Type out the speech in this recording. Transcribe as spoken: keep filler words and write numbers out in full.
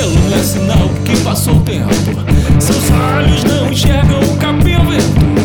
cabelo não é sinal que passou o tempo. Seus olhos não enxergam o capim ao vento.